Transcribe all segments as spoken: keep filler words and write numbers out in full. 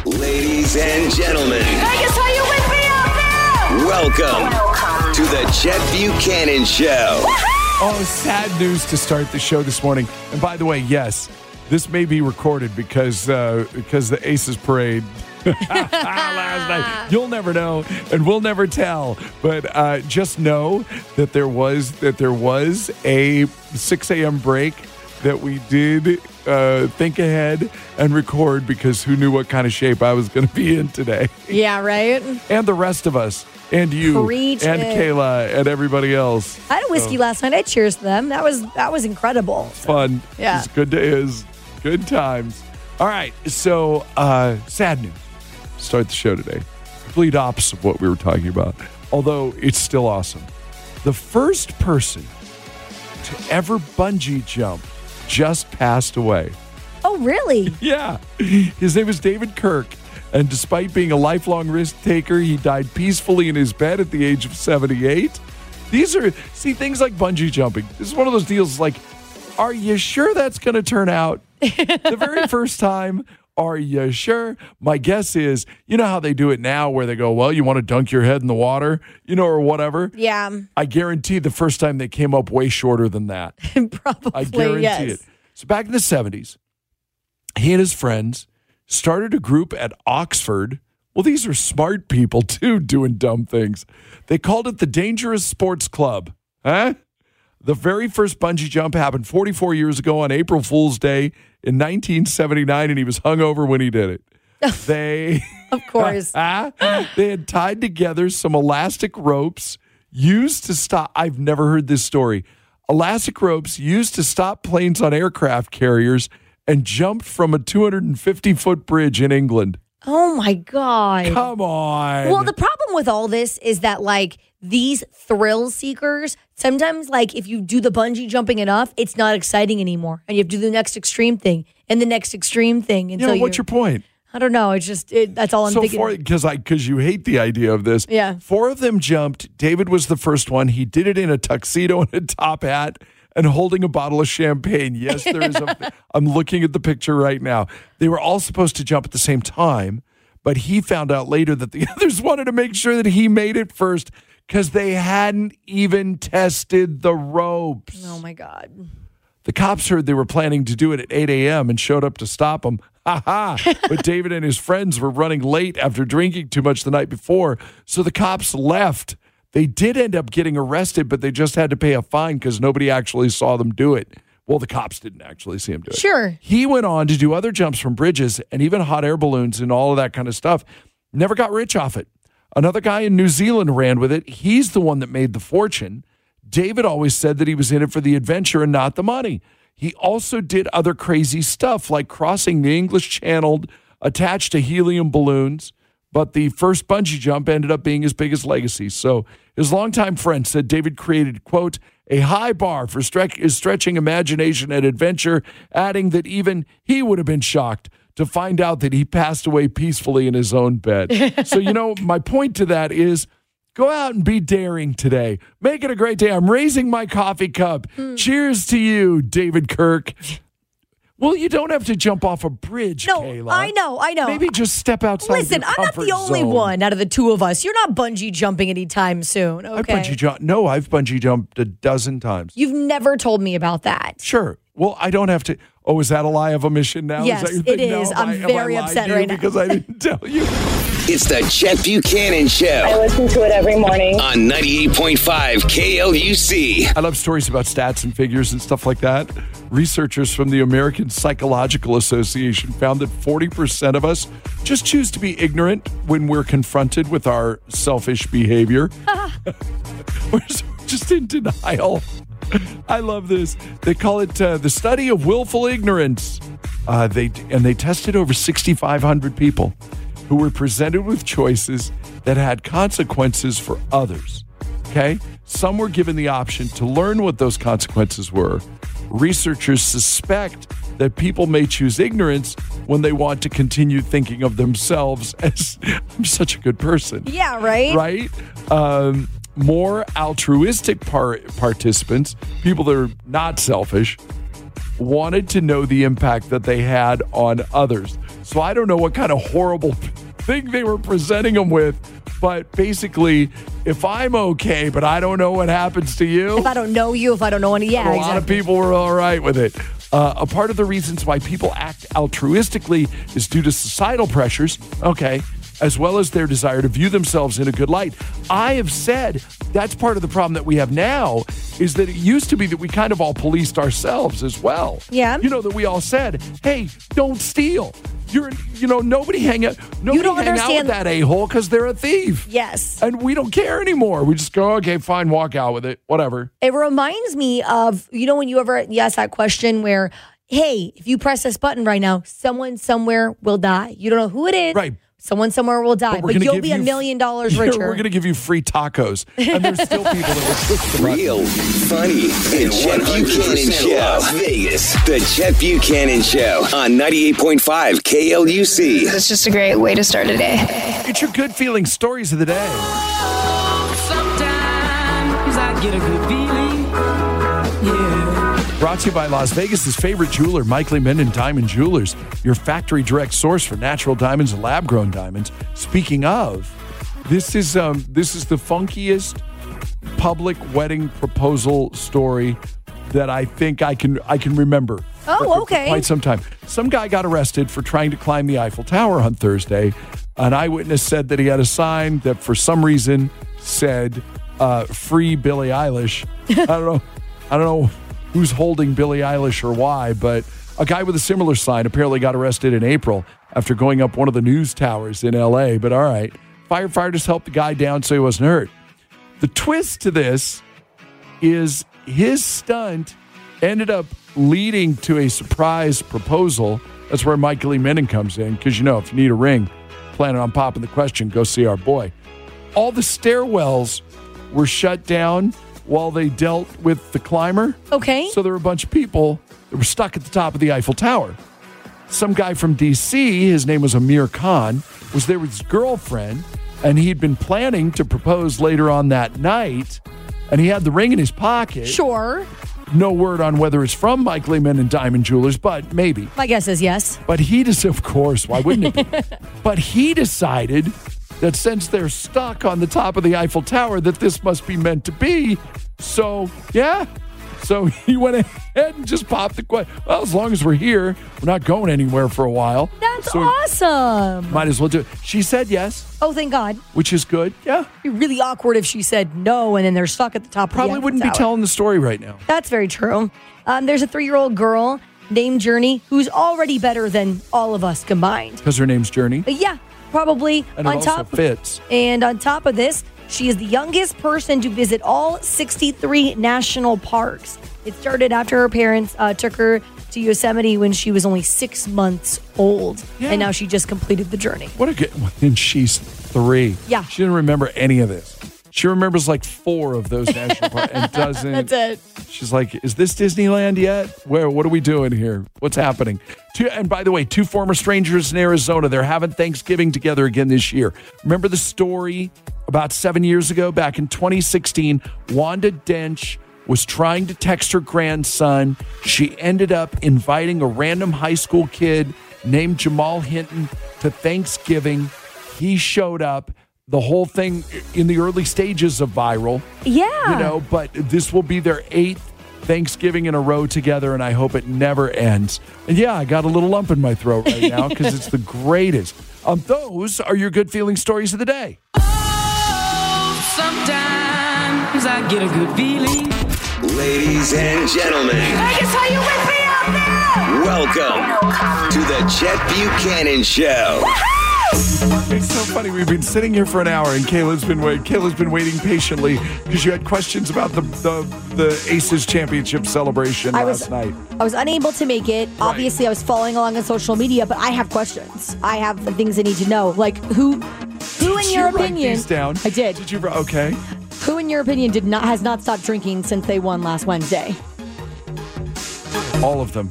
Ladies and gentlemen. Vegas, are you with me out there? Welcome, Welcome. to the Chet Buchanan Show. Oh, sad news to start the show this morning. And by the way, yes, this may be recorded because uh, because the Aces parade last night. You'll never know, and we'll never tell. But uh, just know that there was that there was a six a.m. break that we did uh, think ahead and record because who knew what kind of shape I was going to be in today. Yeah, right? And the rest of us. And you. Preach and it. Kayla and everybody else. I had a whiskey so. last night. I cheers to them. That was that was incredible. Fun. Yeah. It's good days. Good times. All right. So, uh, sad news. Start the show today. Complete opposite of what we were talking about. Although it's still awesome. The first person to ever bungee jump just passed away. Oh, really? Yeah. His name is David Kirk. And despite being a lifelong risk taker, he died peacefully in his bed at the age of seventy-eight. These are, see, things like bungee jumping. This is one of those deals like, are you sure that's going to turn out? The very first time, are you sure? My guess is, you know how they do it now where they go, well, you want to dunk your head in the water, you know, or whatever? Yeah. I guarantee the first time they came up way shorter than that. Probably, I guarantee yes. it. So back in the seventies, he and his friends started a group at Oxford. Well, these are smart people, too, doing dumb things. They called it the Dangerous Sports Club. Huh? The very first bungee jump happened forty-four years ago on April Fool's Day in nineteen seventy-nine, and he was hungover when he did it. They, of course. They had tied together some elastic ropes used to stop. I've never heard this story. Elastic ropes used to stop planes on aircraft carriers and jumped from a two hundred fifty foot bridge in England. Oh, my God. Come on. Well, the problem with all this is that, like, these thrill seekers, sometimes, like, if you do the bungee jumping enough, it's not exciting anymore. And you have to do the next extreme thing and the next extreme thing. And yeah, so what's your point? I don't know. It's just, it, that's all I'm so thinking. Because I because you hate the idea of this. Yeah. Four of them jumped. David was the first one. He did it in a tuxedo and a top hat and holding a bottle of champagne. Yes, there is a, I'm looking at the picture right now. They were all supposed to jump at the same time, but he found out later that the others wanted to make sure that he made it first because they hadn't even tested the ropes. Oh, my God. The cops heard they were planning to do it at eight a.m. and showed up to stop them. Ha ha. But David and his friends were running late after drinking too much the night before, so the cops left. They did end up getting arrested, but they just had to pay a fine because nobody actually saw them do it. Well, the cops didn't actually see him do it. Sure. He went on to do other jumps from bridges and even hot air balloons and all of that kind of stuff. Never got rich off it. Another guy in New Zealand ran with it. He's the one that made the fortune. David always said that he was in it for the adventure and not the money. He also did other crazy stuff like crossing the English Channel attached to helium balloons. But the first bungee jump ended up being his biggest legacy. So his longtime friend said David created, quote, a high bar for stre- stretching imagination and adventure, adding that even he would have been shocked to find out that he passed away peacefully in his own bed. So, you know, my point to that is go out and be daring today. Make it a great day. I'm raising my coffee cup. Mm. Cheers to you, David Kirk. Well, you don't have to jump off a bridge, no, Kayla. I know, I know. Maybe just step outside. Listen, your I'm not the only zone. one out of the two of us. You're not bungee jumping anytime soon, okay? I've bungee jumped. No, I've bungee jumped a dozen times. You've never told me about that. Sure. Well, I don't have to. Oh, is that a lie of omission now? Yes, is that it is. no, I'm I, very I upset to right you now. because I didn't tell you. It's the Chet Buchanan Show. I listen to it every morning. On ninety-eight point five K L U C. I love stories about stats and figures and stuff like that. Researchers from the American Psychological Association found that forty percent of us just choose to be ignorant when we're confronted with our selfish behavior. We're just in denial. I love this. They call it uh, the study of willful ignorance. Uh, they and they tested over sixty-five hundred people who were presented with choices that had consequences for others. Okay? Some were given the option to learn what those consequences were. Researchers suspect that people may choose ignorance when they want to continue thinking of themselves as, I'm such a good person. Yeah, right? Right? Um, more altruistic par- participants, people that are not selfish, wanted to know the impact that they had on others. So I don't know what kind of horrible thing they were presenting them with, but basically, if I'm okay, but I don't know what happens to you. If I don't know you, if I don't know any, yeah, a exactly. lot of people were all right with it. Uh, a part of the reasons why people act altruistically is due to societal pressures, okay, as well as their desire to view themselves in a good light. I have said that's part of the problem that we have now is that it used to be that we kind of all policed ourselves as well. Yeah. You know, that we all said, hey, don't steal. You're, you know, nobody hang out, nobody don't hang out with understand- that a-hole because they're a thief. Yes. And we don't care anymore. We just go, okay, fine, walk out with it, whatever. It reminds me of, you know, when you ever you ask that question where, hey, if you press this button right now, someone somewhere will die. You don't know who it is. Right. Someone somewhere will die, But we're but gonna you'll give be a you- million dollars Yeah, richer. we're going to give you free tacos. And there's still people that will push the button. Real, funny, and Chet Buchanan Show. Las Vegas. The Chet Buchanan Show on ninety-eight point five K L U C. It's just a great way to start a day. It's your good feeling stories of the day. Sometimes I get a good feeling. Yeah. Brought to you by Las Vegas' favorite jeweler, Mike Lee Minden Diamond Jewelers, your factory direct source for natural diamonds and lab-grown diamonds. Speaking of, this is um, this is the funkiest public wedding proposal story that I think I can I can remember. Oh, for- for okay. quite some time. Some guy got arrested for trying to climb the Eiffel Tower on Thursday. An eyewitness said that he had a sign that for some reason said uh, "Free Billie Eilish." I don't know. I don't know who's holding Billie Eilish or why, but a guy with a similar sign apparently got arrested in April after going up one of the news towers in L A. But all right, firefighters helped the guy down so he wasn't hurt. The twist to this is his stunt ended up leading to a surprise proposal. That's where Michael E. Minden comes in, because, you know, if you need a ring, planning on popping the question, go see our boy. All the stairwells were shut down while they dealt with the climber. Okay. So there were a bunch of people that were stuck at the top of the Eiffel Tower. Some guy from D C, his name was Amir Khan, was there with his girlfriend, and he'd been planning to propose later on that night, and he had the ring in his pocket. Sure. No word on whether it's from Mike Lehman and Diamond Jewelers, but maybe. My guess is yes. But he just, of course, why wouldn't it be? But he decided that since they're stuck on the top of the Eiffel Tower, that this must be meant to be. So, yeah. So he went ahead and just popped the question. Well, as long as we're here, we're not going anywhere for a while. That's so awesome. might as well do it. She said yes, Oh, thank God. which is good. Yeah. It'd be really awkward if she said no and then they're stuck at the top Probably of the Eiffel wouldn't be Tower. telling the story right now. That's very true. Um, there's a three-year-old girl named Journey who's already better than all of us combined. Because her name's Journey. But yeah, probably And it on also top fits. And on top of this, she is the youngest person to visit all sixty-three national parks. It started after her parents uh, took her to Yosemite when she was only six months old. Yeah. And now she just completed the journey. What a good one. And she's three. Yeah. She didn't remember any of this. She remembers like four of those national parks and doesn't. That's it. She's like, is this Disneyland yet? Where? What are we doing here? What's happening? Two, and by the way, two former strangers in Arizona, they're having Thanksgiving together again this year. Remember the story about seven years ago, back in twenty sixteen, Wanda Dench was trying to text her grandson. She ended up inviting a random high school kid named Jamal Hinton to Thanksgiving. He showed up. The whole thing in the early stages of viral. Yeah. You know, but this will be their eighth Thanksgiving in a row together, and I hope it never ends. And yeah, I got a little lump in my throat right now because it's the greatest. Um, those are your good feeling stories of the day. Oh, sometimes I get a good feeling. Ladies and gentlemen, Vegas, are you with me out there? welcome to the Chet Buchanan Show. It's so funny. We've been sitting here for an hour, and Kayla's been wait. Kayla's been waiting patiently because you had questions about the the, the Aces championship celebration I last was, night. I was unable to make it. Obviously, I was following along on social media, but I have questions. I have things I need to know. Like, who who in Did your you write opinion these down? I did. Did you? Okay. Who in your opinion did not has not stopped drinking since they won last Wednesday? All of them.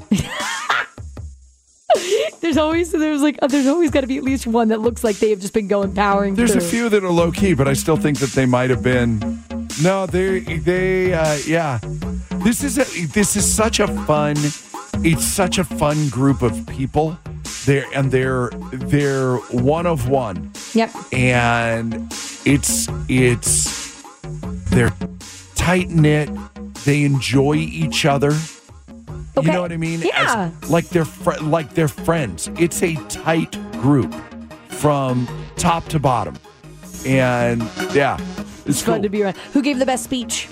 There's always there's like there's always got to be at least one that looks like they have just been going powering There's through. a few that are low key, but I still think that they might have been. No, they they uh, yeah. This is a, this is such a fun, it's such a fun group of people. They're and they're they're one of one. Yep. And it's it's they're tight knit. They enjoy each other. Okay. You know what I mean? Yeah. As, like they're fr- like they're friends. It's a tight group from top to bottom. And yeah, it's, It's cool. fun to be around. Who gave the best speech?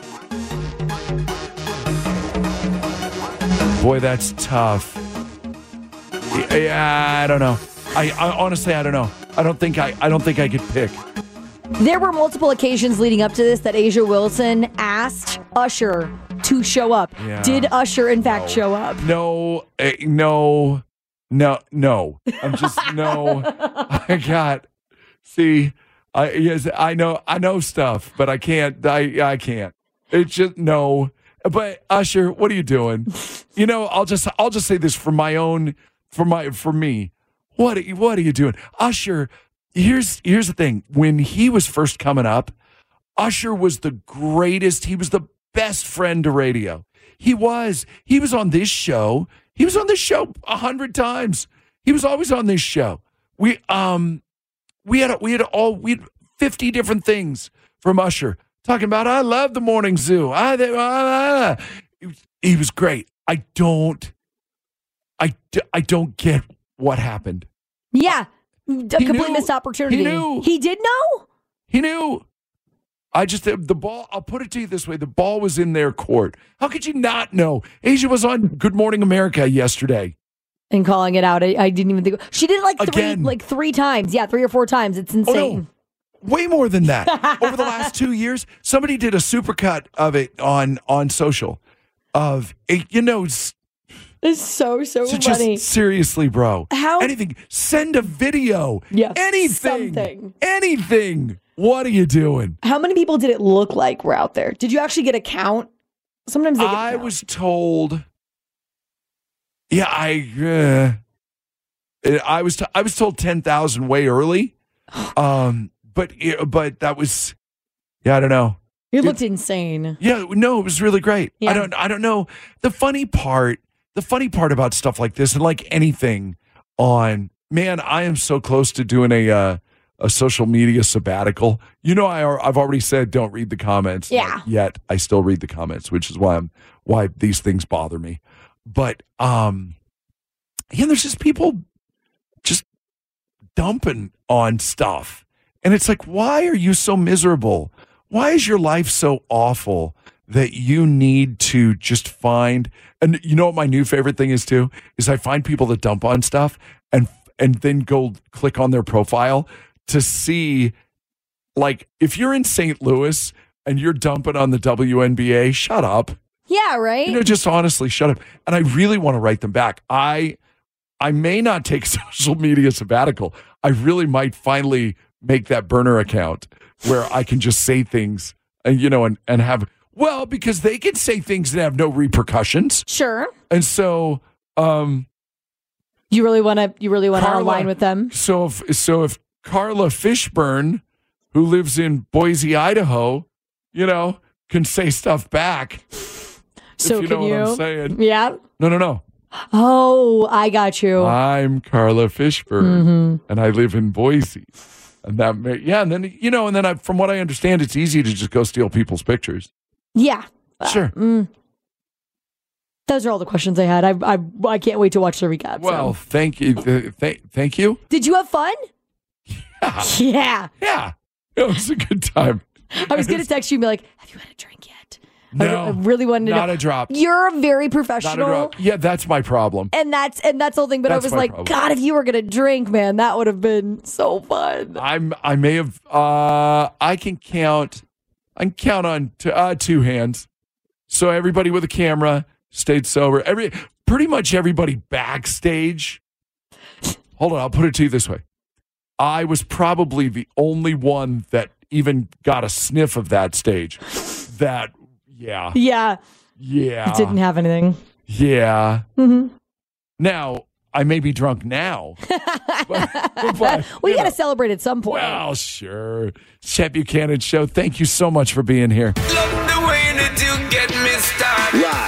Boy, that's tough. Yeah, I don't know. I, I honestly, I don't know. I don't think I, I don't think I could pick. There were multiple occasions leading up to this that Asia Wilson asked Usher to show up. Yeah. Did Usher, in fact, No. show up? No, uh, no, no, no. I'm just no. I got. See, I yes, I know, I know stuff, but I can't. I I can't. It's just no. But Usher, what are you doing? You know, I'll just I'll just say this for my own, for my for me. What are you, what are you doing, Usher? Here's here's the thing. When he was first coming up, Usher was the greatest. He was the best friend to radio. He was. He was on this show. He was on this show a hundred times. He was always on this show. We um we had we had all we had fifty different things from Usher talking about. I love the morning zoo. I, I, I. He was great. I don't. I, I don't get what happened. Yeah. A complete knew. missed opportunity. He knew. He did know? He knew. I just, the ball, I'll put it to you this way. The ball was in their court. How could you not know? Asia was on Good Morning America yesterday. And calling it out. I, I didn't even think. She did it like three, Again. like three times. Yeah, three or four times. It's Oh, insane. no. Way more than that. Over the last two years, somebody did a supercut of it on, on social of, you know, s- It's so, so so funny. just seriously, bro. How- Anything. Send a video. Yeah, Anything. something. Anything. What are you doing? How many people did it look like were out there? Did you actually get a count? Sometimes they get a I count. was told. Yeah, I. Uh, I was. T- I was told ten thousand way early. Um, but but that was. Yeah, I don't know. It looked insane. Yeah, no, it was really great. Yeah. I don't. I don't know. The funny part. The funny part about stuff like this, and like anything on, man, I am so close to doing a uh, a social media sabbatical. You know, I I've already said don't read the comments. Yeah. Not yet I still read the comments, which is why I'm why these things bother me. But um, yeah, there's just people just dumping on stuff, and it's like, why are you so miserable? Why is your life so awful that you need to just find? And you know what my new favorite thing is too? Is I find people that dump on stuff and and then go click on their profile to see, like, if you're in Saint Louis and you're dumping on the W N B A, shut up. Yeah, right? You know, just honestly, shut up. And I really want to write them back. I I may not take social media sabbatical. I really might finally make that burner account where I can just say things and, you know, and, and have, well, because they can say things that have no repercussions. Sure. And so, um, You really want to you really want to Carla- align with them? so if, so if Carla Fishburne, who lives in Boise, Idaho, you know, can say stuff back. So if you can know you? what I'm saying. Yeah. No, no, no. Oh, I got you. I'm Carla Fishburne, Mm-hmm. and I live in Boise. And that, may, yeah, and then, you know, and then I, from what I understand, it's easy to just go steal people's pictures. yeah. Sure. Mm. Those are all the questions I had. I I, I can't wait to watch the recap. Well, so. thank you. Th- th- thank you. Did you have fun? Yeah. Yeah. Yeah. It was a good time. I was going to text you and be like, have you had a drink yet? I- No. I really wanted to Not know. a drop. You're very Not a professional. drop. Yeah, that's my problem. And that's and that's the whole thing. But That's I was my like, problem. God, if you were gonna drink, man, that would have been so fun. I'm, I may have, uh, I can count, I can count on t- uh, two hands. So everybody with a camera stayed sober. Every, pretty much everybody backstage. Hold on, I'll put it to you this way. I was probably the only one that even got a sniff of that stage. That, yeah, Yeah, yeah, didn't have anything. yeah. Mm-hmm. Now, I may be drunk now. but, but, We you got to know. celebrate at some point. Well, sure. Chet Buchanan Show, thank you so much for being here. Love the way that you get me started. Live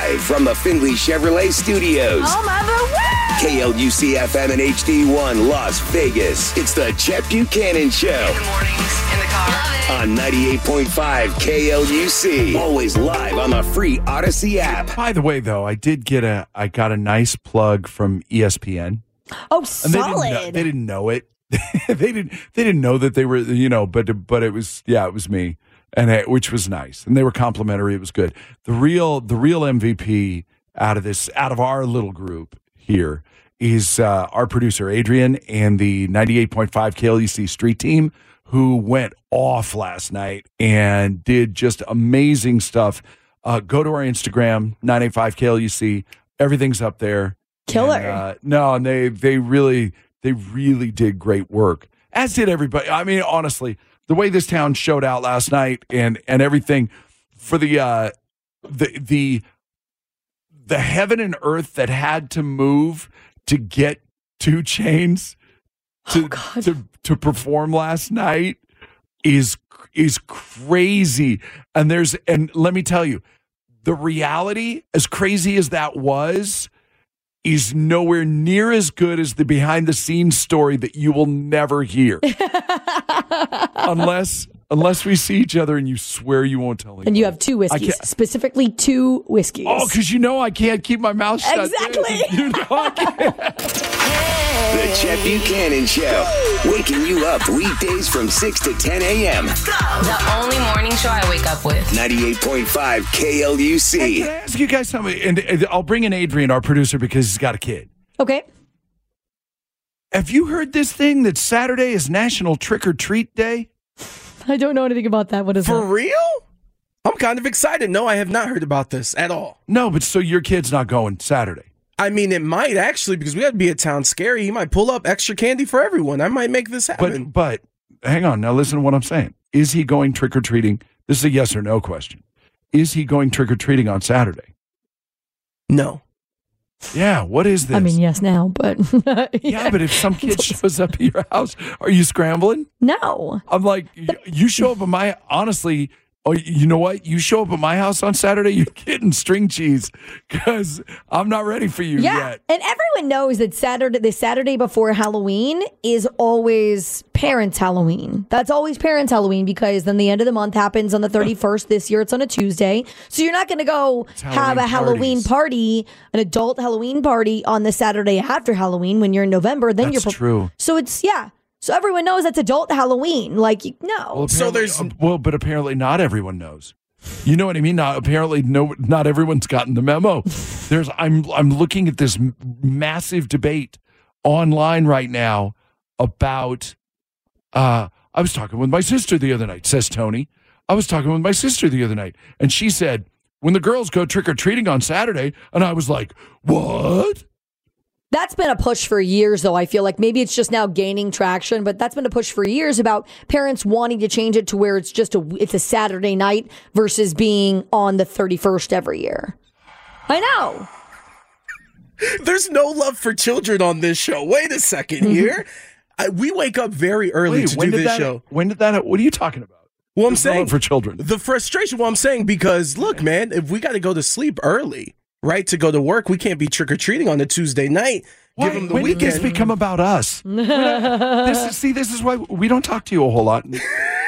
live from the Findlay Chevrolet Studios. Oh, mother, woo! K L U C F M and H D one, Las Vegas. It's the Chet Buchanan Show. In the mornings, in the car. On ninety-eight point five K L U C. Always live on the free Odyssey app. By the way, though, I did get a I got a nice plug from E S P N. Oh, And solid. they didn't know, they didn't know it. they didn't they didn't know that they were, you know, but but it was yeah, it was me. And it, which was nice. And they were complimentary. It was good. The real the real M V P out of this out of our little group here is uh, our producer Adrian and the ninety-eight point five K L U C street team, who went off last night and did just amazing stuff. Uh, go to our Instagram, nine eight five K L U C. Everything's up there. Killer. And, uh, no, and they they really they really did great work. As did everybody. I mean, honestly, the way this town showed out last night and and everything for the uh, the the the heaven and earth that had to move to get two Chainz to Oh, to to perform last night is is crazy. And there's and let me tell you, the reality, as crazy as that was, is nowhere near as good as the behind the scenes story that you will never hear. unless unless we see each other and you swear you won't tell anybody. And you have two I whiskeys, can't- specifically two whiskeys. Oh, because you know I can't keep my mouth shut. Exactly. You know I can't. The Chet Buchanan Show. Waking you up weekdays from six to ten a.m. The only morning show I wake up with. ninety-eight point five K L U Hey, C. can I ask you guys something? And, and I'll bring in Adrian, our producer, because he's got a kid. Okay. Have you heard this thing that Saturday is National Trick or Treat Day? I don't know anything about that. What is For that? real? I'm kind of excited. No, I have not heard about this at all. No, but so your kid's not going Saturday. I mean, it might actually, because we got to be at Town Scary. He might pull up extra candy for everyone. I might make this happen. But but hang on, now listen to what I'm saying. Is he going trick or treating? This is a yes or no question. Is he going trick or treating on Saturday? no. Yeah. What is this? I mean, yes, now, but yeah, but if some kid shows up at your house, are you scrambling? no. I'm like, y- you show up at my, honestly, oh, you know what? You show up at my house on Saturday, you're getting string cheese because I'm not ready for you Yeah, yet. and everyone knows that Saturday, the Saturday before Halloween, is always parents' Halloween. That's always parents' Halloween because then the end of the month happens on the thirty-first. This year, it's on a Tuesday, so you're not going to go have a Halloween Halloween parties. party, an adult Halloween party on the Saturday after Halloween when you're in November. Then That's you're true. So it's yeah. So everyone knows that's adult Halloween. Like you- no. Well, So apparently- there's- uh, well, but apparently not everyone knows. You know what I mean? Not apparently no, not everyone's gotten the memo. There's I'm I'm looking at this m- massive debate online right now about. Uh, I was talking with my sister the other night. Says Tony. I was talking with my sister the other night, and she said when the girls go trick or treating on Saturday, and I was like, what? That's been a push for years, though. I feel like maybe it's just now gaining traction, but that's been a push for years about parents wanting to change it to where it's just a it's a Saturday night versus being on the thirty-first every year. I know. There's no love for children on this show. Wait a second here. I, we wake up very early Wait, to when do did this that? show. When did that? What are you talking about? Well, I'm There's no saying love for children. The frustration. Well, I'm saying because look, man, if we got to go to sleep early, right, to go to work, we can't be trick or treating on a Tuesday night. Why, Give them the when did this weekend. become about us? this is, see, this is why we don't talk to you a whole lot. And this-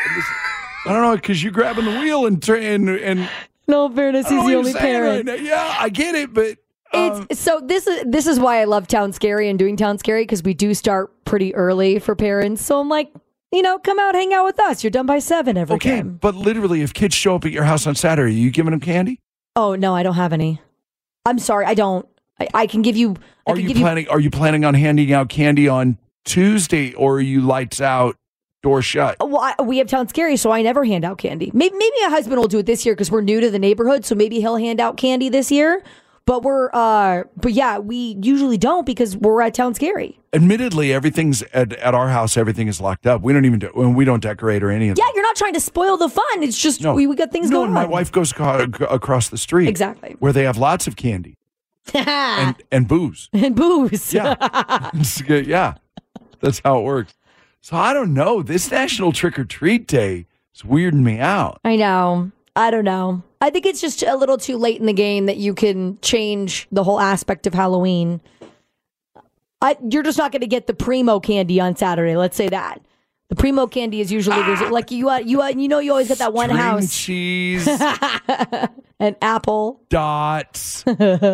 I don't know, because you're grabbing the wheel and tra- and and No fairness, I don't he's know the what only you're saying parent. right now. Yeah, I get it, but um, It's so this is this is why I love Town Scary and doing Town Scary because we do start pretty early for parents. So I'm like, you know, come out, hang out with us. You're done by seven every okay. time. But literally, if kids show up at your house on Saturday, are you giving them candy? Oh no, I don't have any. I'm sorry, I don't. I, I can give you. I Are can you give planning? Are you planning on handing out candy on Tuesday, or are you lights out, door shut? Well, I, we have Town Scary, so I never hand out candy. Maybe, maybe my husband will do it this year because we're new to the neighborhood, so maybe he'll hand out candy this year. But we're, uh, but yeah, we usually don't because we're at Town Scary. Admittedly, everything's at, at our house. Everything is locked up. We don't even do. When we don't decorate or any of Yeah, that. you're not trying to spoil the fun. It's just No, we, we got things no, going and my on. wife goes ca- across the street, Exactly. where they have lots of candy and and booze. and booze. Yeah. It's good. Yeah. That's how it works. So I don't know. This National Trick or Treat Day is weirding me out. I know. I don't know. I think it's just a little too late in the game that you can change the whole aspect of Halloween. I, you're just not going to get the Primo candy on Saturday. Let's say that. The Primo candy is usually ah. there's like you uh, you uh, you know you always get that one String house cheese and apple dots.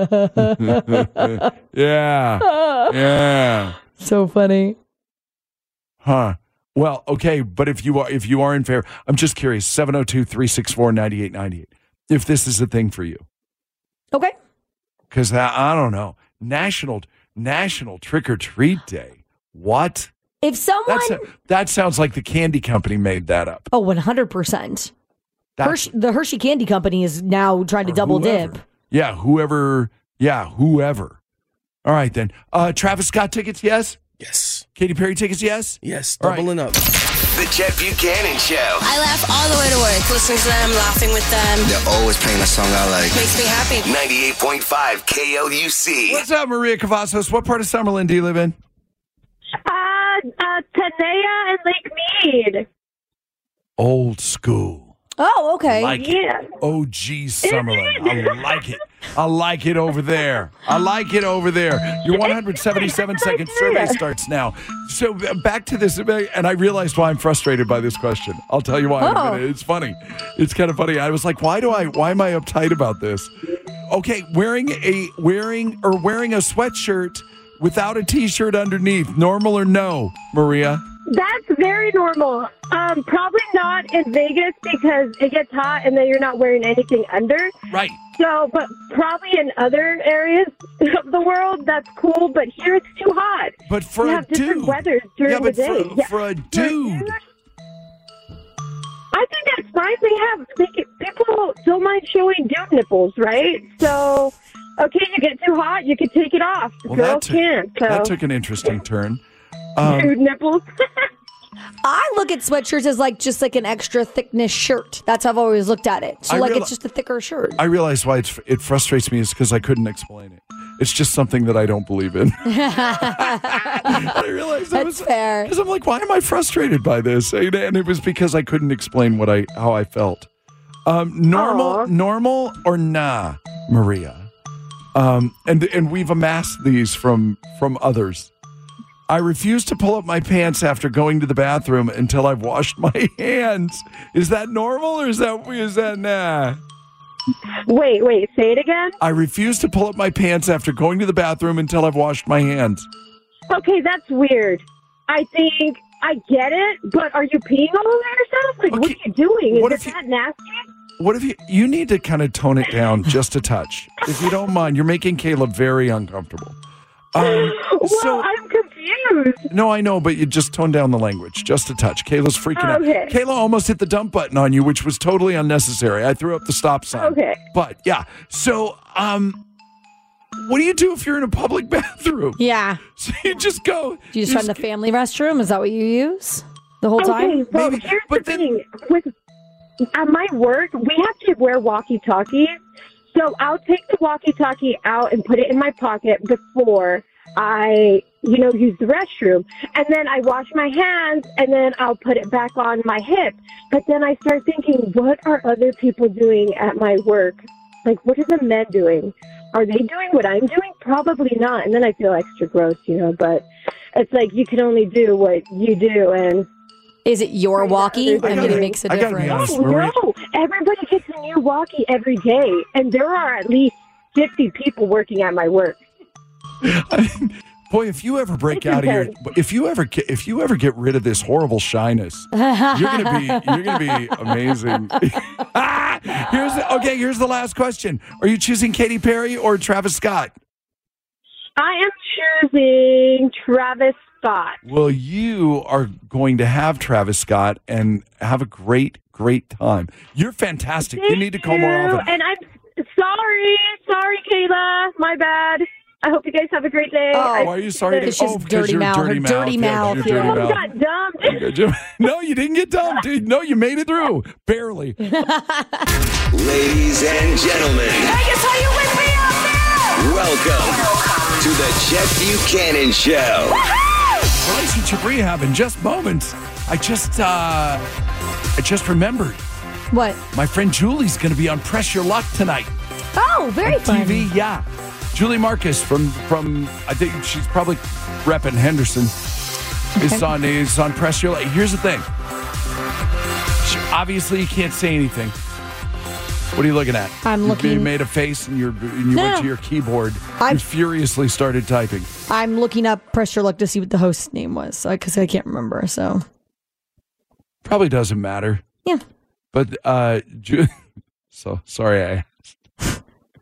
yeah, yeah. So funny. Huh. Well, okay, but if you are if you are in favor, I'm just curious. seven oh two, three six four, nine eight nine eight. If this is a thing for you. Okay. Because I, I don't know. National National Trick or Treat Day. What? If someone... That's a, that sounds like the candy company made that up. Oh, one hundred percent. Hershey, the Hershey Candy Company is now trying to double whoever. dip. Yeah, whoever. Yeah, whoever. All right, then. Uh, Travis Scott tickets, yes? Yes. Katy Perry tickets, yes? Yes, All doubling right. up. The Chet Buchanan Show. I laugh all the way to work, listening to them, laughing with them. They're always playing a song I like. Makes me happy. ninety-eight point five K L U C. What's up, Maria Cavazos? What part of Summerlin do you live in? Uh, uh, Tenaya and Lake Mead. Old school. Oh, okay. I like Yeah. it. O G Summerlin. I like it. I like it over there. I like it over there. Your one hundred seventy-seven second survey starts now. So uh, back to this, and I realized why I'm frustrated by this question. I'll tell you why in a Oh. minute. It's funny. It's kind of funny. I was like, why do I? Why am I uptight about this? Okay, wearing a wearing or wearing a sweatshirt without a t-shirt underneath, normal or no, Maria? That's very normal. Um, probably not in Vegas because it gets hot and then you're not wearing anything under. Right. So, but probably in other areas of the world, that's cool. But here it's too hot. But for we a have different dude. weathers during yeah, but the day. For, yeah. for a dude. I think that's fine. They have they can, people don't mind showing dude nipples, right? So, okay, you get too hot, you can take it off. Well, Girls that took, can't. So. that took an interesting turn. Um, Dude nipples. I look at sweatshirts as like just like an extra thickness shirt. That's how I've always looked at it. So I like reali- it's just a thicker shirt. I realize why it's, it frustrates me is because I couldn't explain it. It's just something that I don't believe in. I realized that That's was, fair. Because I'm like, why am I frustrated by this? And and it was because I couldn't explain what I how I felt. Um, normal, Aw. normal or nah, Maria. Um, and and we've amassed these from from others. I refuse to pull up my pants after going to the bathroom until I've washed my hands. Is that normal or is that is that nah? Wait, wait, say it again. I refuse to pull up my pants after going to the bathroom until I've washed my hands. Okay, that's weird. I think I get it, but are you peeing all over yourself? Like, what Okay, are you doing? Is what it if you- that nasty? What if you you need to kind of tone it down just a touch, if you don't mind? You're making Kayla very uncomfortable. Um, Well, so I'm confused. no, I know, but you just tone down the language just a touch. Kayla's freaking Okay. out. Kayla almost hit the dump button on you, which was totally unnecessary. I threw up the stop sign. Okay. But yeah, so um, what do you do if you're in a public bathroom? Yeah. So you just go. Do you just find the family restroom? Is that what you use the whole time? Okay, well, Maybe, here's but the then- thing. With at my work, we have to wear walkie-talkies. So I'll take the walkie-talkie out and put it in my pocket before I, you know, use the restroom. And then I wash my hands, and then I'll put it back on my hip. But then I start thinking, what are other people doing at my work? Like, what are the men doing? Are they doing what I'm doing? Probably not. And then I feel extra gross, you know, but it's like you can only do what you do. And Is it your walkie? I, I mean, gotta- it makes a I gotta be difference. honest. Oh, Maria- no. Everybody gets a new walkie every day, and there are at least fifty people working at my work. I mean, boy, if you ever break It's out of here, intense. if you ever get, if you ever get rid of this horrible shyness, you're gonna be you're gonna be amazing. here's the, okay. Here's the last question: are you choosing Katy Perry or Travis Scott? I am choosing Travis Scott. Well, you are going to have Travis Scott and have a great, great time. You're fantastic. you Thank need to call more you. often. And I'm sorry, sorry, Kayla. My bad. I hope you guys have a great day. Oh, I- Why are you sorry? It's To, just oh, because dirty you're mouth. dirty Her mouth. dirty Yeah, mouth, you're dirty yeah. Oh, mouth. got dumped. No, you didn't get dumped, dude. No, you made it through. Barely. Ladies and gentlemen, Vegas, are you with me out there? welcome to the Chet Buchanan Show. Relationship rehab in just moments. I just, uh, I just remembered What? My friend Julie's going to be on Press Your Luck tonight. Oh, very on fun. T V, yeah. Julie Marcus from, from I think she's probably repping Henderson. Okay. Is on is on Press Your Luck. Here's the thing. She, obviously, you can't say anything. What are you looking at? I'm you, looking- You made a face and, you're, and you No, went no. to your keyboard I'm- and furiously started typing. I'm looking up Press Your Luck to see what the host's name was because I can't remember. So Probably doesn't matter. yeah. But, uh, Ju- so sorry I asked.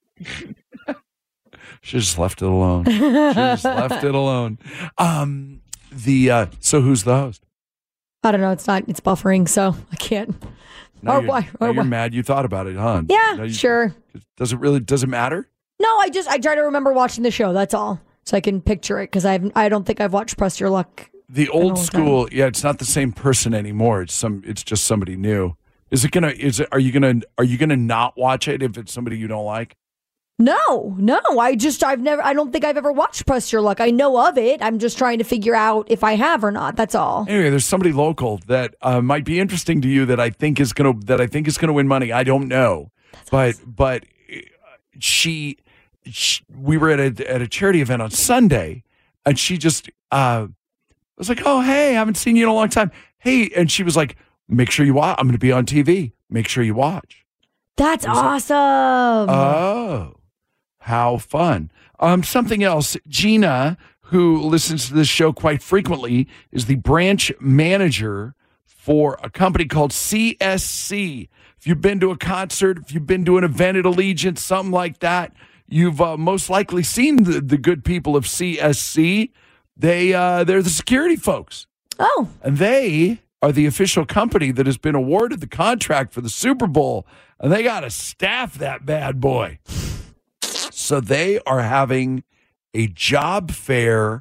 Should just left it alone. Should just left it alone. Um, the uh, so who's the host? I don't know. It's not. It's buffering, so I can't. Now Or you're, why? now Or you're why? mad you thought about it, huh? Yeah, Now you- sure. Does it really? Does it matter? No, I just I try to remember watching the show. That's all, so I can picture it because I've I don't think I've watched Press Your Luck. The a old long school, yeah. It's not the same person anymore. It's some. It's just somebody new. Is it gonna? Is it? Are you gonna? Are you gonna not watch it if it's somebody you don't like? No, no. I just I've never. I don't think I've ever watched Press Your Luck. I know of it. I'm just trying to figure out if I have or not. That's all. Anyway, there's somebody local that uh, might be interesting to you that I think is gonna that I think is gonna win money. I don't know, That's but awesome. but she, she, we were at a at a charity event on Sunday, and she just uh, was like, "Oh, hey, I haven't seen you in a long time. Hey," and she was like, "Make sure you watch. I'm going to be on T V. Make sure you watch." That's I was like, awesome. Oh, how fun. Um, something else. Gina, who listens to this show quite frequently, is the branch manager for a company called C S C. If you've been to a concert, if you've been to an event at Allegiant, something like that, you've uh, most likely seen the, the good people of C S C. They, uh, they're the security folks. oh, And they are the official company that has been awarded the contract for the Super Bowl. And they got to staff that bad boy. So they are having a job fair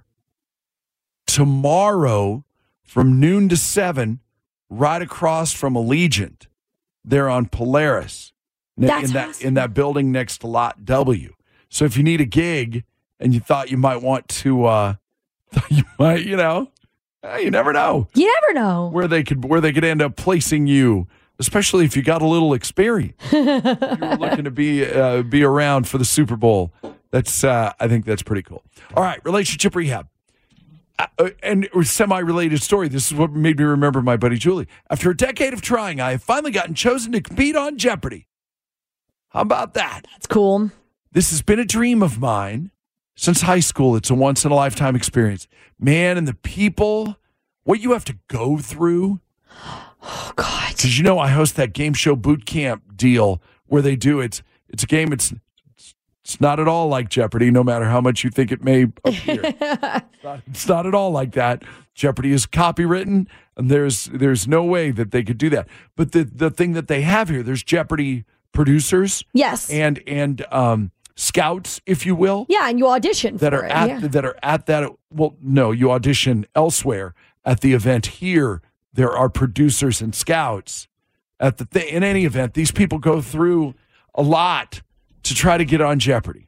tomorrow from noon to seven, right across from Allegiant. They're on Polaris. ne- That's in that awesome. in that building next to Lot W. So if you need a gig and you thought you might want to, uh, you might, you know, eh, you never know you never know. where they could where they could end up placing you, especially if you got a little experience. If you were looking to be uh, be around for the Super Bowl. That's uh, I think that's pretty cool. All right, relationship rehab. Uh, and a semi-related story. This is what made me remember my buddy Julie. After a decade of trying, I have finally gotten chosen to compete on Jeopardy. How about that? That's cool. This has been a dream of mine since high school. It's a once-in-a-lifetime experience. Man, and the people, what you have to go through. Oh God. Because you know I host that game show boot camp deal where they do it. It's a game. It's it's not at all like Jeopardy, no matter how much you think it may appear. it's, not, it's not at all like that. Jeopardy is copywritten, and there's there's no way that they could do that. But the the thing that they have here, there's Jeopardy producers, Yes. and and um, scouts, if you will, yeah, and you audition that for are it. at yeah. that are at that. Well, no, you audition elsewhere. At the event here, there are producers and scouts. At the th- in any event, these people go through a lot to try to get on Jeopardy.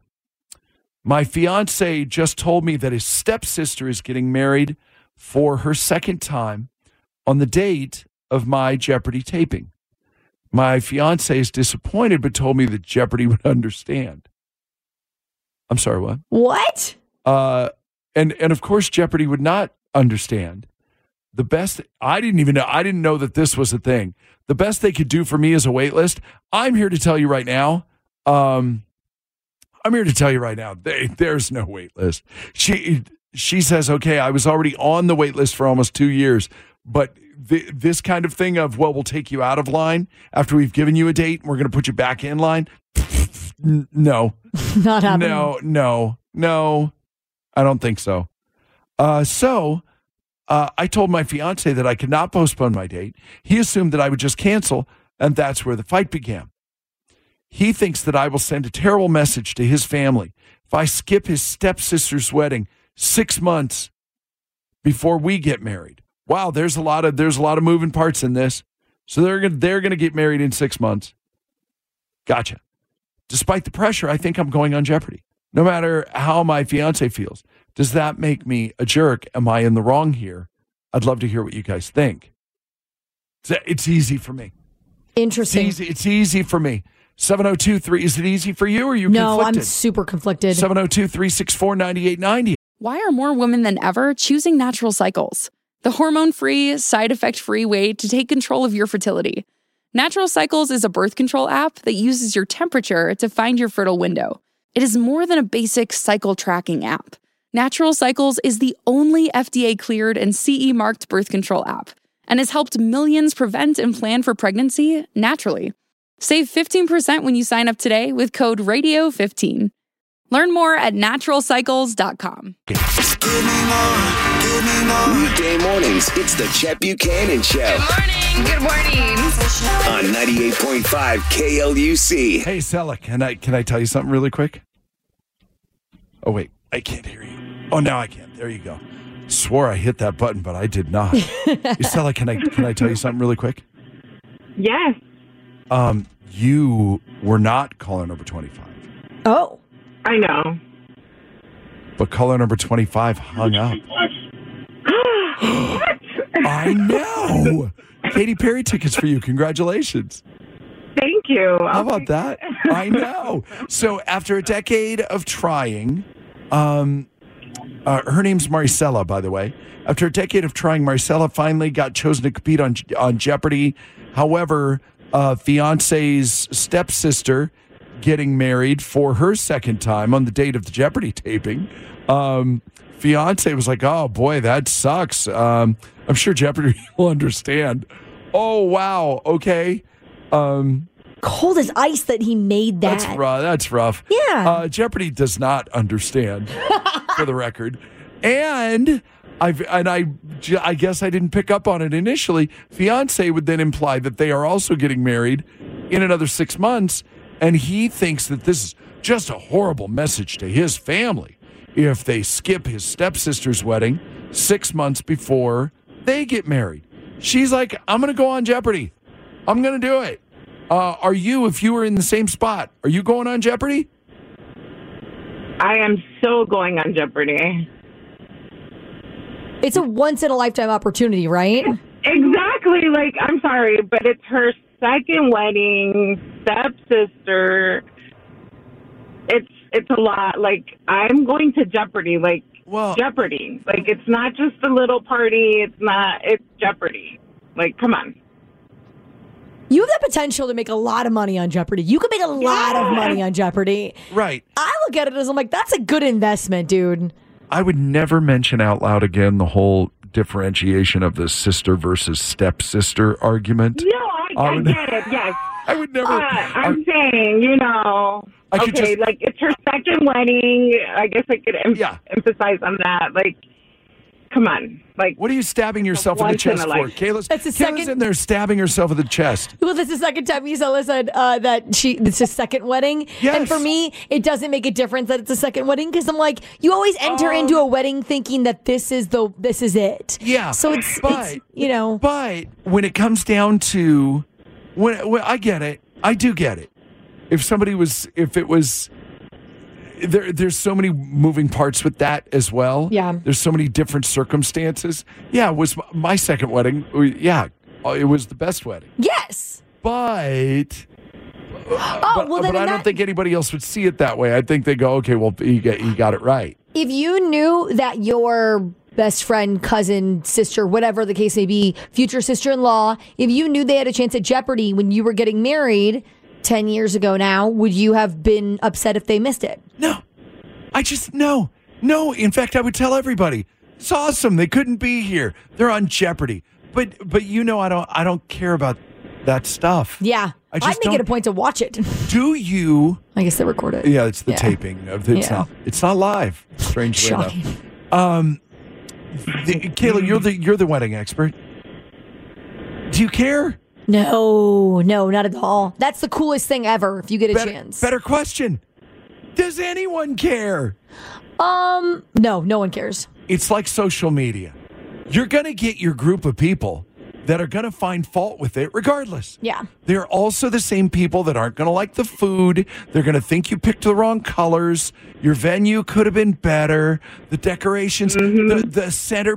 My fiance just told me that his stepsister is getting married for her second time on the date of my Jeopardy taping. My fiance is disappointed, but told me that Jeopardy would understand. I'm sorry, what? What? Uh, and and of course, Jeopardy would not understand. The best, I didn't even know, I didn't know that this was a thing. The best they could do for me is a wait list. I'm here to tell you right now. Um, I'm here to tell you right now. They, there's no wait list. She she says, okay, I was already on the wait list for almost two years, but th- this kind of thing of, well, we'll take you out of line after we've given you a date and we're going to put you back in line. N- no. Not happening. No, no, no. I don't think so. Uh, so uh, I told my fiance that I could not postpone my date. He assumed that I would just cancel, and that's where the fight began. He thinks that I will send a terrible message to his family if I skip his stepsister's wedding six months before we get married. Wow, there's a lot of there's a lot of moving parts in this. So they're gonna they're gonna get married in six months. Gotcha. Despite the pressure, I think I'm going on Jeopardy. No matter how my fiance feels. Does that make me a jerk? Am I in the wrong here? I'd love to hear what you guys think. It's, it's easy for me. Interesting. It's easy, it's easy for me. seven oh two three Is it easy for you or are you no, conflicted? I'm super conflicted. seven oh two, three six four, nine eight nine zero. Why are more women than ever choosing Natural Cycles? The hormone-free, side-effect-free way to take control of your fertility. Natural Cycles is a birth control app that uses your temperature to find your fertile window. It is more than a basic cycle tracking app. Natural Cycles is the only F D A-cleared and C E-marked birth control app and has helped millions prevent and plan for pregnancy naturally. Save fifteen percent when you sign up today with code radio fifteen. Learn more at natural cycles dot com. Weekday mornings, it's the Chet Buchanan Show. Good morning. Good morning. On ninety-eight point five K L U C. Hey, Sella, can I can I tell you something really quick? Oh, wait, I can't hear you. Oh, now I can. There you go. Swore I hit that button, but I did not. Sella, can I can I tell you something really quick? Yes. Um, you were not caller number twenty-five, Oh. I know. but caller number twenty-five hung up. I know. Katy Perry tickets for you. Congratulations. Thank you. How about that? I know. So after a decade of trying, um, uh, her name's Maricela, by the way. After a decade of trying, Maricela finally got chosen to compete on on Jeopardy. However, uh, fiance's stepsister getting married for her second time on the date of the Jeopardy taping. Um, fiance was like, "Oh boy, that sucks." Um, I'm sure Jeopardy will understand. Oh wow, okay. Um, Cold as ice that he made that. That's rough. That's rough. Yeah. Uh, Jeopardy does not understand, for the record. And I've and I, I guess I didn't pick up on it initially. Fiance would then imply that they are also getting married in another six months, and he thinks that this is just a horrible message to his family if they skip his stepsister's wedding six months before they get married. She's like, "I'm going to go on Jeopardy. I'm going to do it." Uh, are you, if you were in the same spot, are you going on Jeopardy? I am so going on Jeopardy. It's a once in a lifetime opportunity, right? Exactly. Like, I'm sorry, but it's her second wedding, stepsister. It's it's a lot. Like, I'm going to Jeopardy. Like, well, Jeopardy. Like, it's not just a little party. It's not. It's Jeopardy. Like, come on. You have the potential to make a lot of money on Jeopardy. You could make a lot Yeah. of money on Jeopardy. Right. I look at it as I'm like, that's a good investment, dude. I would never mention out loud again the whole differentiation of the sister versus stepsister argument. No, I, I I would- get it. Yes. I would never. Uh, I'm saying, you know, I could okay, just- like, it's her second wedding. I guess I could em- Yeah. emphasize on that. Like, come on. Like, What are you stabbing yourself in the once in chest a for? life. Kayla's, That's the Kayla's second- in there stabbing herself in the chest. Well, this is the second time Isela said uh, that she it's a second wedding. Yes. And for me, it doesn't make a difference that it's a second wedding because I'm like, you always enter Oh. into a wedding thinking that this is the this is it. Yeah. So it's, But- it's you know. But when it comes down to, when, when I get it, I do get it. If somebody was, if it was, there, there's so many moving parts with that as well. Yeah. There's so many different circumstances. Yeah, it was my- my second wedding. Yeah, it was the best wedding. Yes. But, Oh, but, well, then but I in don't that- think anybody else would see it that way. I think they go, okay, well, he got, he got it right. If you knew that your best friend, cousin, sister, whatever the case may be, future sister-in-law, if you knew they had a chance at Jeopardy when you were getting married ten years ago now, would you have been upset if they missed it? No, I just, no, no. In fact, I would tell everybody, it's awesome. They couldn't be here. They're on Jeopardy. But, but you know, I don't, I don't care about that stuff. Yeah. I just I'd make it don't- a point to watch it. Do you? I guess they record it. Yeah, it's the Yeah. taping. Of It's Yeah. not. It's not live. Strangely enough. Shocking. Um, the, Kayla, you're the you're the wedding expert. Do you care? No, no, not at all. That's the coolest thing ever if you get a Better, chance. better question. Does anyone care? Um, no, no one cares. It's like social media. You're gonna get your group of people that are gonna find fault with it regardless. Yeah. They're also the same people that aren't going to like the food. They're going to think you picked the wrong colors. Your venue could have been better. The decorations, the, the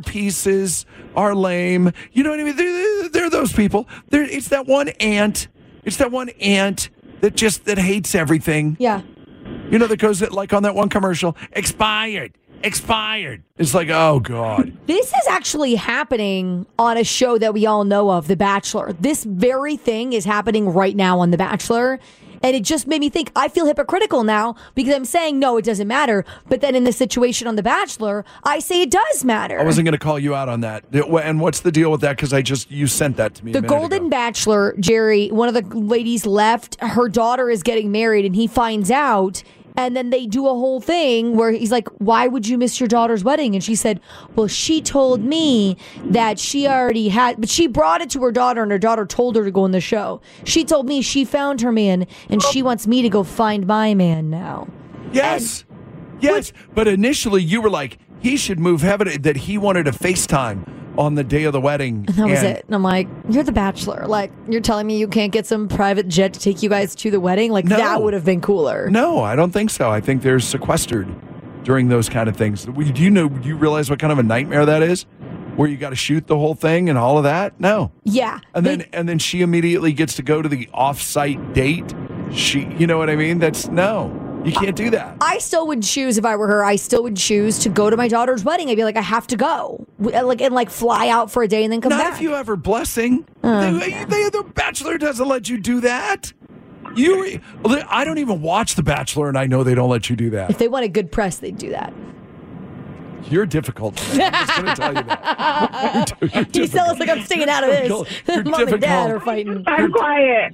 centerpieces are lame. You know what I mean? They're, they're, they're those people. They're, it's that one aunt It's that one aunt that just that hates everything. Yeah. You know, that goes like on that one commercial, expired, expired. It's like, oh, God. This is actually happening on a show that we all know of, The Bachelor. This very thing is happening right now on The Bachelor. And it just made me think, I feel hypocritical now because I'm saying, no, it doesn't matter. But then in the situation on The Bachelor, I say it does matter. I wasn't going to call you out on that. And what's the deal with that? Because I just, you sent that to me. The Golden ago. Bachelor, Jerry, one of the ladies left. Her daughter is getting married and he finds out. And then they do a whole thing where he's like, why would you miss your daughter's wedding? And she said, well, she told me that she already had, but she brought it to her daughter and her daughter told her to go on the show. She told me she found her man and she wants me to go find my man now. Yes. And, yes. Which, but initially you were like, he should move heaven, that he wanted a FaceTime on the day of the wedding. And that was and, it. And I'm like, you're the Bachelor. Like, you're telling me you can't get some private jet to take you guys to the wedding? Like, no, that would have been cooler. No, I don't think so. I think they're sequestered during those kind of things. Do you know, do you realize what kind of a nightmare that is? Where you got to shoot the whole thing and all of that? No. Yeah. And they, then and then she immediately gets to go to the off-site date. She, you know what I mean? That's no. You can't do that. I still would choose, if I were her, I still would choose to go to my daughter's wedding. I'd be like, I have to go. Like, and like fly out for a day and then come Not back. Not if you have her blessing. Uh, they, they, the Bachelor doesn't let you do that. You, I don't even watch The Bachelor, and I know they don't let you do that. If they wanted good press, they'd do that. You're difficult. I'm just going to tell you that. You're, you're he sounds like I'm staying out of this. You're Mom difficult. and Dad are fighting. I'm quiet.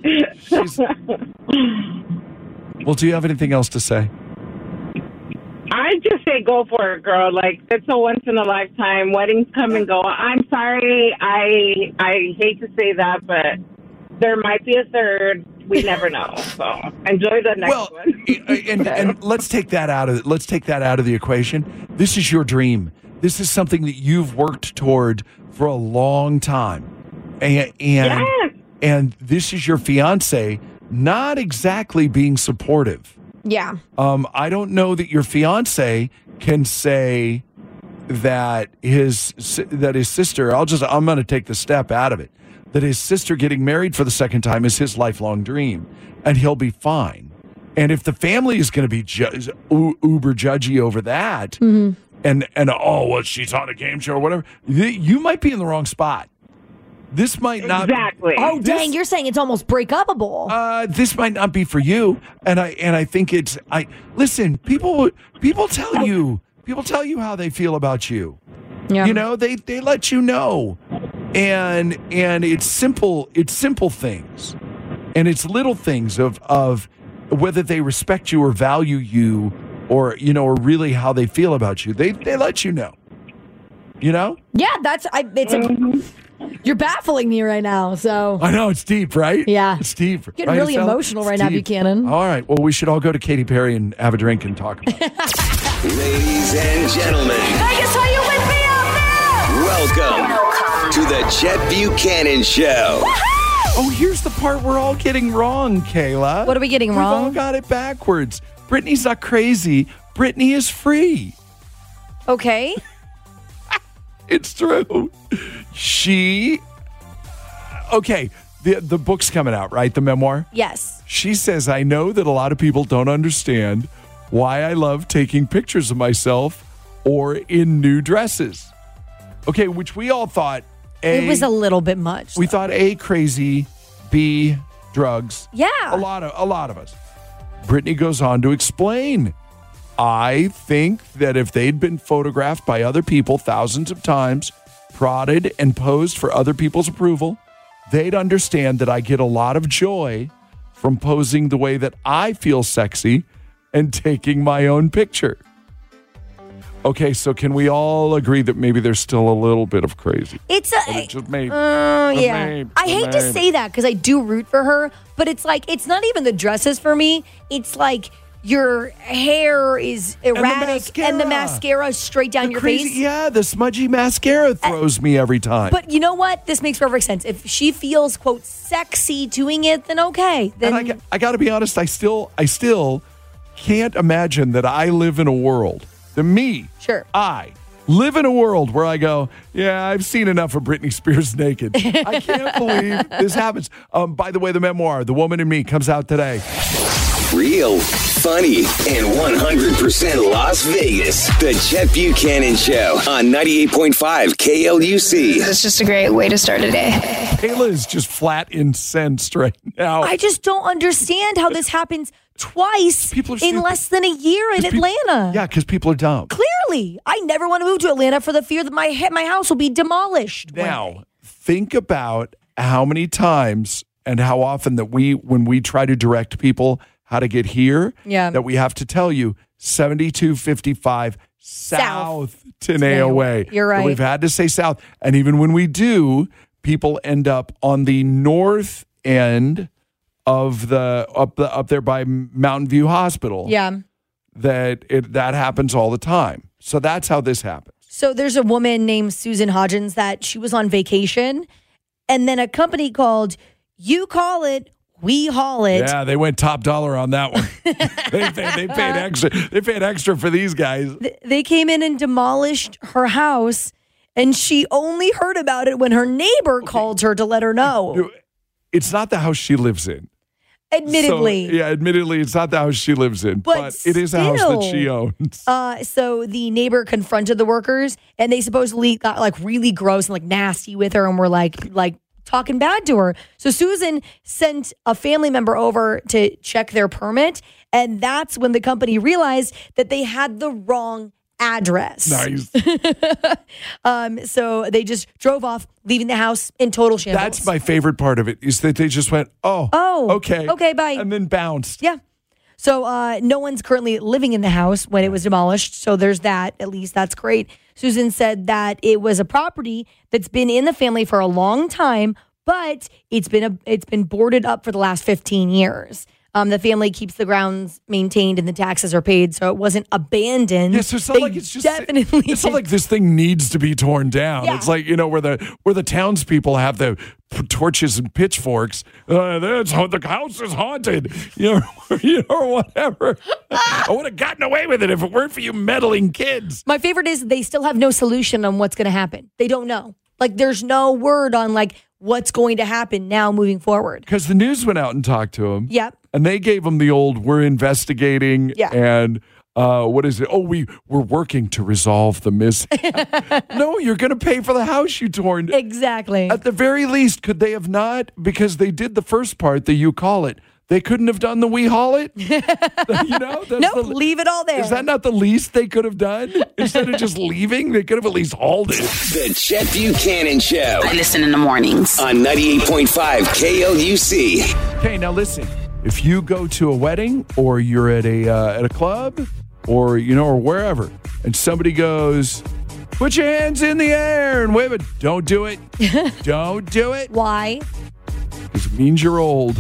Well, do you have anything else to say? I just say go for it, girl. Like, it's a once in a lifetime. Weddings come and go. I'm sorry. I I hate to say that, but there might be a third. We never know. So enjoy the next well, one. and, and let's take that out of let's take that out of the equation. This is your dream. This is something that you've worked toward for a long time, and and, yes. and this is your fiance. Not exactly being supportive. Yeah. Um, I don't know that your fiance can say that his that his sister. I'll just I'm going to take the step out of it. That his sister getting married for the second time is his lifelong dream, and he'll be fine. And if the family is going to be ju- uber judgy over that, mm-hmm. and and oh, well, she's on a game show or whatever, you might be in the wrong spot. This might not exactly. Oh, this, dang! You're saying it's almost break upable. Uh, this might not be for you, and I and I think it's. I listen. People people tell you people tell you how they feel about you. Yeah. You know, they they let you know, and and it's simple. It's simple things, and it's little things of of whether they respect you or value you, or you know, or really how they feel about you. They they let you know. You know. Yeah, that's. I. It's a. Mm-hmm. You're baffling me right now, so. I know, it's deep, right? Yeah. It's deep. Getting right, really Estella? emotional It's right now, deep. Buchanan. All right. Well, we should all go to Katy Perry and have a drink and talk about it. Ladies and gentlemen. Vegas, are you with me out there? Welcome, Welcome. to the Chet Buchanan Show. Oh, here's the part we're all getting wrong, Kayla. What are we getting We've wrong? all got it backwards. Brittany's not crazy. Brittany is free. Okay. It's true. She... Okay, the the book's coming out, right? The memoir? Yes. She says, I know that a lot of people don't understand why I love taking pictures of myself or in new dresses. Okay, which we all thought, A, it was a little bit much. we thought A, crazy, B, drugs. Yeah. A lot of a lot of us. Brittany goes on to explain. I think that if they'd been photographed by other people thousands of times, prodded and posed for other people's approval, they'd understand that I get a lot of joy from posing the way that I feel sexy and taking my own picture. Okay, so can we all agree that maybe there's still a little bit of crazy? It's a. But it's just maybe. Uh, Just yeah. maybe. I hate Just to say that because I do root for her, but it's like, it's not even the dresses for me. It's like your hair is erratic and the mascara, mascara is straight down The your crazy, face. Yeah, the smudgy mascara throws uh, me every time. But you know what? This makes perfect sense. If she feels, quote, sexy doing it, then okay. Then and I, I got to be honest, I still, I still can't imagine that I live in a world, that me, sure. I, live in a world where I go, yeah, I've seen enough of Britney Spears naked. I can't believe this happens. Um, by the way, the memoir, The Woman in Me, comes out today. Real, funny, and one hundred percent Las Vegas. The Chet Buchanan Show on ninety-eight point five K L U C. It's just a great way to start a day. Kayla is just flat incensed right now. I just don't understand how this happens twice in stupid. less than a year in People- Atlanta. yeah, because people are dumb. Clearly, I never want to move to Atlanta for the fear that my he- my house will be demolished. one Now, day. think about how many times and how often that we, when we try to direct people how to get here, Yeah. that we have to tell you seventy-two fifty-five south, South. Tenaya Way. You're That right. We've had to say south. And even when we do, people end up on the north end of the up the up there by Mountain View Hospital. Yeah. That it that happens all the time. So that's how this happens. So there's a woman named Susan Hodgins that she was on vacation, and then a company called You Call It, We Haul It. Yeah, they went top dollar on that one. they, paid, they paid extra. They paid extra for these guys. Th- They came in and demolished her house, and she only heard about it when her neighbor called her to let her know. It's not the house she lives in. Admittedly. So, yeah, admittedly, it's not the house she lives in, but, But it is a house that still. she owns. Uh, so the neighbor confronted the workers, and they supposedly got like really gross and like nasty with her, and were like like talking bad to her. So Susan sent a family member over to check their permit, and that's when the company realized that they had the wrong address. Nice. um, so they just drove off, leaving the house in total shambles. That's my favorite part of it, is that they just went, oh, Oh, okay. okay, bye. And then bounced. Yeah. So uh, no one's currently living in the house when it was demolished. So there's that. At least that's great. Susan said that it was a property that's been in the family for a long time, but it's been a, it's been boarded up for the last fifteen years. Um, the family keeps the grounds maintained and the taxes are paid, so it wasn't abandoned. Yeah, so it's not They like it's just definitely. It's not like this thing needs to be torn down. Yeah. It's like, you know, where the where the townspeople have the p- torches and pitchforks. Uh, that's how the house is haunted, you know, you know, or whatever. I would have gotten away with it if it weren't for you meddling kids. My favorite is they still have no solution on what's going to happen. They don't know. Like there's no word on like what's going to happen now moving forward. Because the news went out and talked to him. Yep. And they gave him the old, we're investigating. Yeah. And uh, what is it? Oh, we, we're working to resolve the mishap. No, you're going to pay for the house you torn. Exactly. At the very least, could they have not? Because they did the first part, the you call it. They couldn't have done the we haul it? You know? That's Nope, the- leave it all there. Is that not the least they could have done? Instead of just leaving, they could have at least hauled it. The Chet Buchanan Show. I listen in the mornings. On ninety-eight point five K L U C. Okay, now listen. If you go to a wedding or you're at a uh, at a club or you know or wherever, and somebody goes, "Put your hands in the air and wave it," don't do it. Don't do it. Why? Because it means you're old.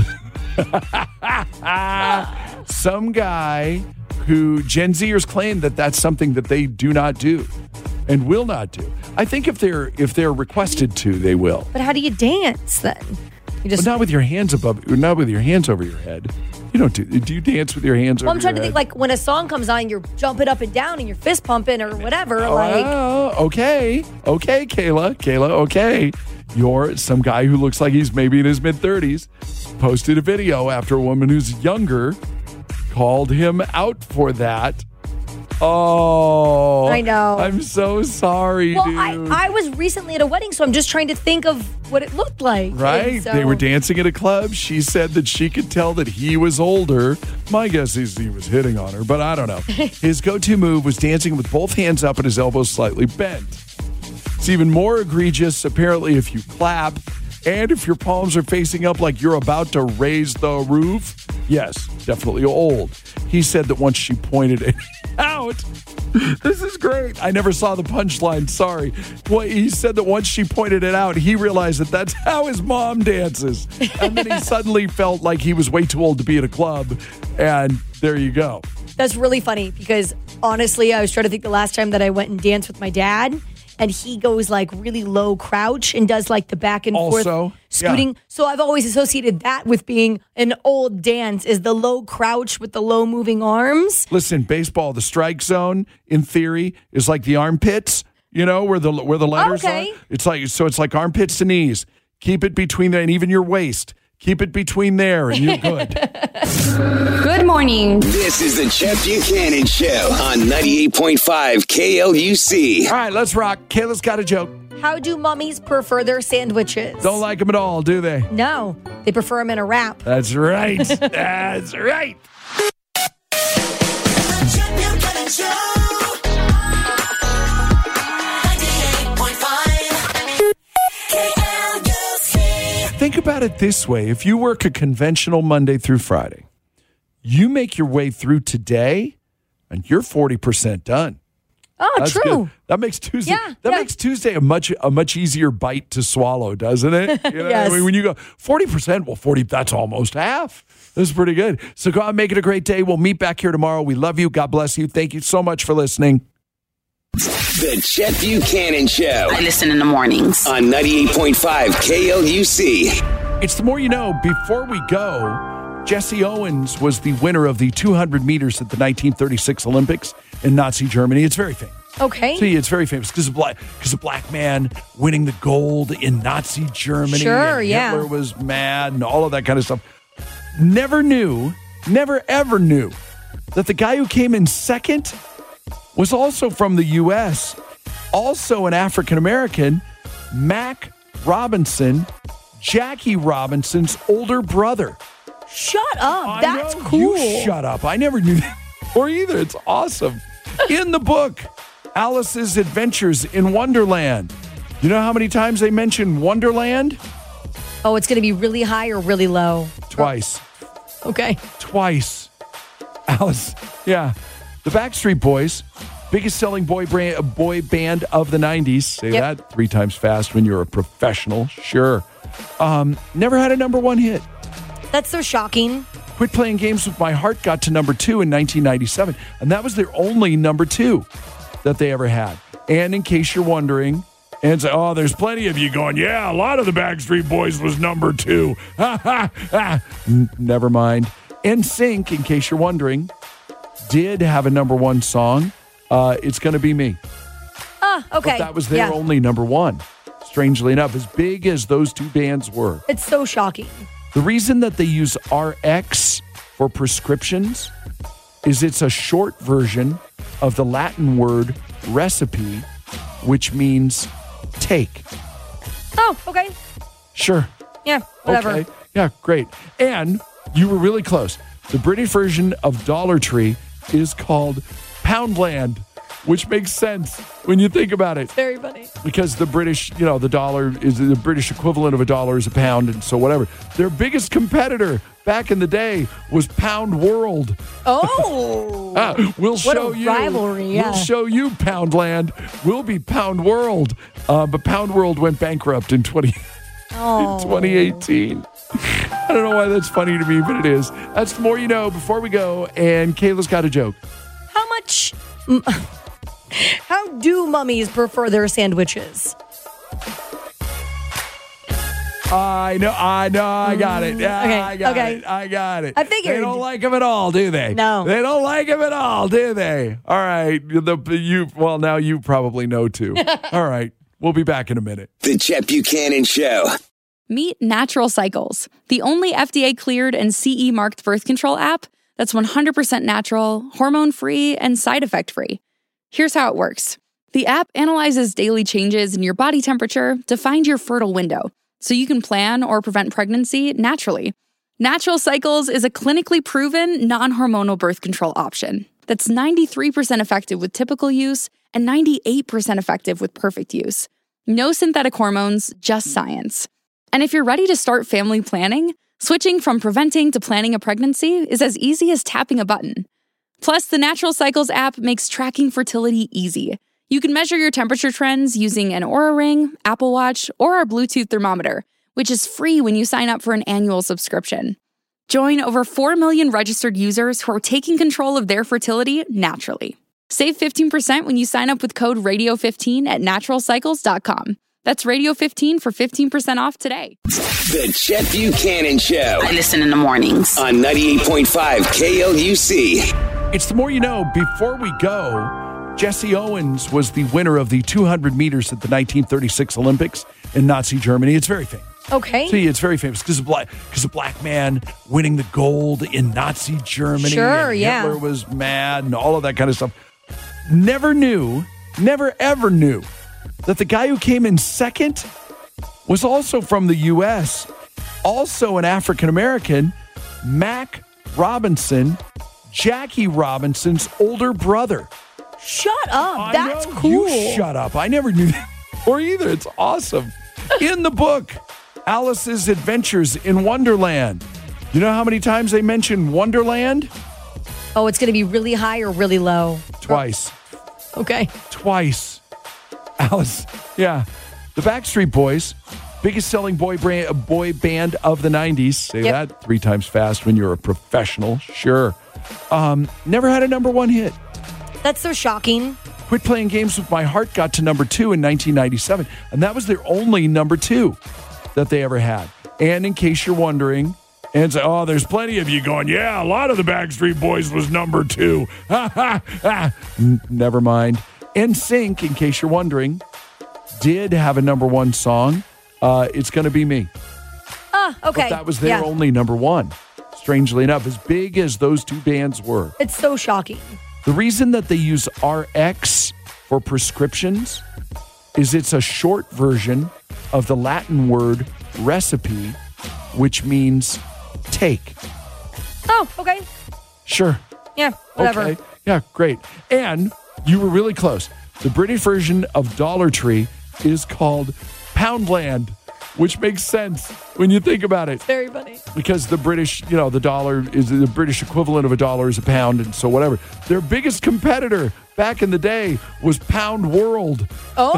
Some guy who Gen Zers claim that that's something that they do not do and will not do. I think if they're if they're requested to, they will. But how do you dance then? You But not with your hands above, not with your hands over your head. You don't do. Do you dance with your hands Well, over I'm trying to your think head? like when a song comes on, you're jumping up and down and you're fist pumping or whatever. Like, Oh, okay, okay, Kayla, Kayla, okay. You're some guy who looks like he's maybe in his mid thirties. Posted a video after a woman who's younger called him out for that. Oh, I know. I'm so sorry, well, dude. I, I was recently at a wedding, so I'm just trying to think of what it looked like. Right? And so- They were dancing at a club. She said that she could tell that he was older. My guess is he was hitting on her, but I don't know. His go-to move was dancing with both hands up and his elbows slightly bent. It's even more egregious, apparently, if you clap and if your palms are facing up like you're about to raise the roof. Yes, definitely old. He said that once she pointed it out, this is great. I never saw the punchline. Sorry. Well, he said that once she pointed it out, he realized that that's how his mom dances. And then he suddenly felt like he was way too old to be at a club. And there you go. That's really funny because honestly, I was trying to think the last time that I went and danced with my dad, and he goes like really low crouch and does like the back and Also, forth scooting. yeah. So I've always associated that with being an old dance is the low crouch with the low moving arms. Listen, baseball, the strike zone, in theory, is like the armpits. You know, where the where the letters Okay. are. It's like so. It's like armpits to knees. Keep it between there, and even your waist. Keep it between there, and you're good. Good morning. This is the Chet Buchanan Show on ninety-eight point five K L U C. All right, let's rock. Kayla's got a joke. How do mummies prefer their sandwiches? Don't like them at all, do they? No, they prefer them in a wrap. That's right. That's right. Think about it this way. If you work a conventional Monday through Friday, you make your way through today, and you're forty percent done. Oh, That's true. good. That makes Tuesday. Yeah, that yeah. makes Tuesday a much a much easier bite to swallow, doesn't it? You know, Yes. I mean, when you go forty percent, well, forty that's almost half. That's pretty good. So go out and make it a great day. We'll meet back here tomorrow. We love you. God bless you. Thank you so much for listening. The Chet Buchanan Show I listen in the mornings. on ninety-eight point five K L U C. It's the more you know. Before we go, Jesse Owens was the winner of the two hundred meters at the nineteen thirty-six Olympics in Nazi Germany. It's very famous. Okay. See, it's very famous because of black, because a black man winning the gold in Nazi Germany. Sure, and yeah. Hitler was mad and all of that kind of stuff. Never knew, never ever knew that the guy who came in second was also from the U S, also an African American, Mac Robinson, Jackie Robinson's older brother. Shut up. I That's know, cool. You shut up. I never knew that before either. It's awesome. In the book, Alice's Adventures in Wonderland. You know how many times they mention Wonderland? Oh, it's going to be really high or really low? Twice. Okay. Twice. Alice. Yeah. The Backstreet Boys, biggest selling boy brand, boy band of the nineties. Say Yep. that three times fast when you're a professional. Sure. Um, never had a number one hit. That's so shocking. Quit Playing Games with My Heart got to number two in nineteen ninety-seven, and that was their only number two that they ever had. And in case you're wondering, and say, oh, there's plenty of you going, yeah, a lot of the Backstreet Boys was number two. Ha, ha, ha. N- Never mind. N Sync, in case you're wondering, did have a number one song. Uh, it's Gonna Be Me. Ah, okay. But that was their Yeah. only number one. Strangely enough, as big as those two bands were. It's so shocking. The reason that they use R X for prescriptions is it's a short version of the Latin word recipe, which means take. Oh, okay. Sure. Yeah, whatever. Okay. Yeah, great. And you were really close. The British version of Dollar Tree is called Poundland, which makes sense when you think about it. Very funny. Because the British, you know, the dollar is the British equivalent of a dollar is a pound, and so whatever. Their biggest competitor back in the day was Pound World. Oh, Ah, we'll what show a you. rivalry! Yeah. We'll show you Poundland. We'll be Pound World. Uh, but Pound World went bankrupt in twenty, Oh. twenty eighteen. I don't know why that's funny to me, but it is. That's the more you know. Before we go, and Kayla's got a joke. How much? How do mummies prefer their sandwiches? I know, I know, I got it. Yeah, Okay, I got okay. it. I got it. I figured. They don't like them at all, do they? No. They don't like them at all, do they? All right. The, you, well, now you probably know too. All right. We'll be back in a minute. The Chet Buchanan Show. Meet Natural Cycles, the only F D A-cleared and C E marked birth control app that's one hundred percent natural, hormone-free, and side effect-free. Here's how it works. The app analyzes daily changes in your body temperature to find your fertile window, so you can plan or prevent pregnancy naturally. Natural Cycles is a clinically proven, non-hormonal birth control option that's ninety-three percent effective with typical use and ninety-eight percent effective with perfect use. No synthetic hormones, just science. And if you're ready to start family planning, switching from preventing to planning a pregnancy is as easy as tapping a button. Plus, the Natural Cycles app makes tracking fertility easy. You can measure your temperature trends using an Oura Ring, Apple Watch, or our Bluetooth thermometer, which is free when you sign up for an annual subscription. Join over four million registered users who are taking control of their fertility naturally. Save fifteen percent when you sign up with code radio fifteen at natural cycles dot com. That's radio fifteen for fifteen percent off today. The Chet Buchanan Show. I listen in the mornings. On ninety-eight point five K L U C. It's the more you know. Before we go, Jesse Owens was the winner of the two hundred meters at the nineteen thirty-six Olympics in Nazi Germany. It's very famous. Okay. See, it's very famous because of black, because a black man winning the gold in Nazi Germany. Sure, and yeah. Hitler was mad and all of that kind of stuff. Never knew, never ever knew that the guy who came in second was also from the U S, also an African American, Mac Robinson, Jackie Robinson's older brother. Shut up. I That's know, cool. You shut up. I never knew that before either. It's awesome. In the book, Alice's Adventures in Wonderland. You know how many times they mention Wonderland? Oh, it's going to be really high or really low? Twice. Okay. Twice. Alice. Yeah. The Backstreet Boys, biggest selling boy brand, boy band of the nineties. Say Yep. that three times fast when you're a professional. Sure. Um, never had a number one hit. That's so shocking. Quit Playing Games with My Heart got to number two in nineteen ninety-seven, and that was their only number two that they ever had. And in case you're wondering, and say, oh, there's plenty of you going, yeah, a lot of the Backstreet Boys was number two. Ha, ha, ha. N- Never mind. N Sync, in case you're wondering, did have a number one song. Uh, it's Gonna Be Me. Ah, okay. But that was their Yeah. only number one. Strangely enough, as big as those two bands were. It's so shocking. The reason that they use R X for prescriptions is it's a short version of the Latin word recipe, which means take. Oh, okay. Sure. Yeah, whatever. Okay. Yeah, great. And you were really close. The British version of Dollar Tree is called Poundland, which makes sense when you think about it. Very funny. Because the British, you know, the dollar is the British equivalent of a dollar is a pound, and so whatever. Their biggest competitor back in the day was Pound World.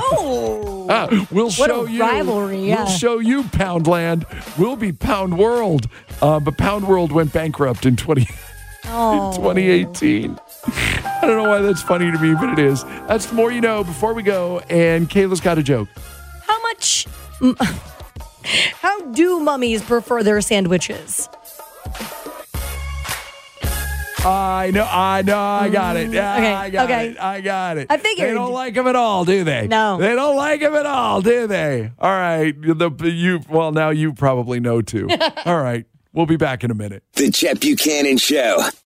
Oh, Ah, we'll what show a you. rivalry! Yeah. We'll show you Poundland. We'll be Pound World. Uh, but Pound World went bankrupt in twenty, Oh. in twenty eighteen. I don't know why that's funny to me, but it is. That's the more you know. Before we go, and Kayla's got a joke. How much? How do mummies prefer their sandwiches? I know, I know, I got it. Yeah, Okay, I got okay. it. I got it. I figured. They don't like them at all, do they? No. They don't like them at all, do they? All right. The, you, well, now you probably know too. All right. We'll be back in a minute. The Chet Buchanan Show.